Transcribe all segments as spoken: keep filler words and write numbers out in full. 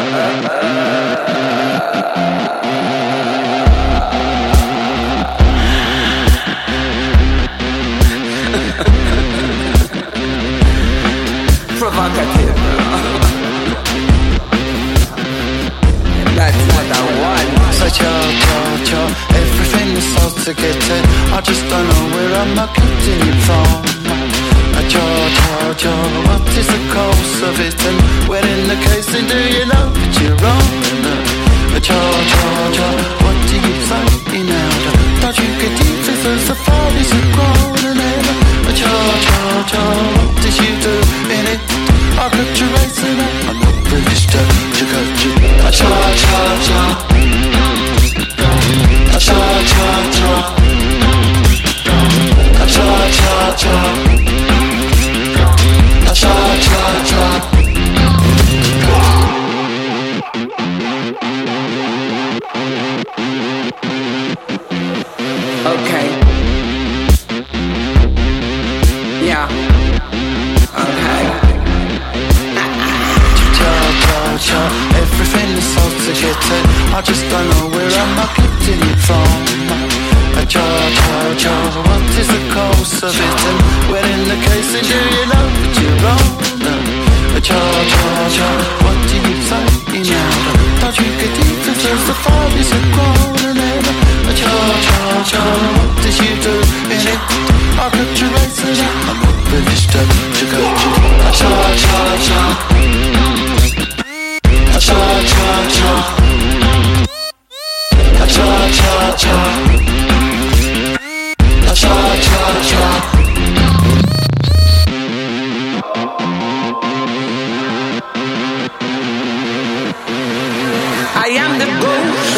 Provocative. That's what I want. So cho, cho, cho, everything is so to get it. I just don't know where I'm getting it from. Cho, cho, cho, what is the cause of it? And when in the case, then do you know that you're wrong? Cho, cho, cho, what do you say now? Don't you get deep as the fire is grown? And cho, cho, cho, what did you do in it? I got you racing up, I'm not British to to go to. Cha, cha, cha, cha, cha, cha, cha, cha, cha. Cha cha cha. Okay. Yeah. Okay. Cha cha cha. Everything is so to get it. I just don't know where I'm getting it from. Cha cha cha. What is the cause of it? And when in the case, then do you know that you're wrong? Cha cha cha. What do you say now? Don't you get deep as the fire is grown? Cha cha cha. What did you do in it? I got you racing up. I'm not British to to go to. Cha cha cha. Cha cha cha. Cha cha cha. Cha cha cha. I am the ghost.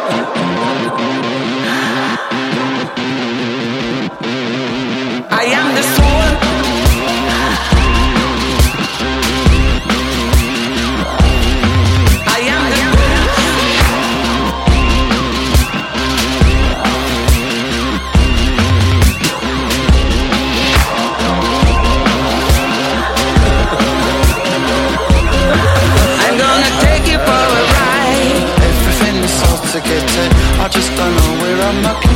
I am the soul. I am the ghost. I'm gonna take you for a ride. Everything is so to get it. I just don't know where I'm at.